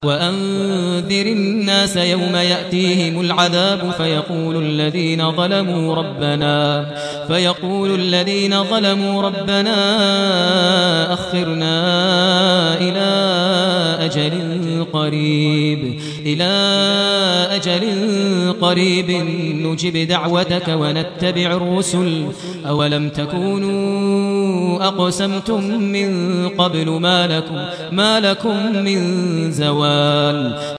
وأنذر الناس يوم يأتيهم العذاب فيقول الذين ظلموا ربنا أخرنا إلى أجل قريب نجب دعوتك ونتبع الرسل أولم تكونوا أقسمتم من قبل ما لكم من زوال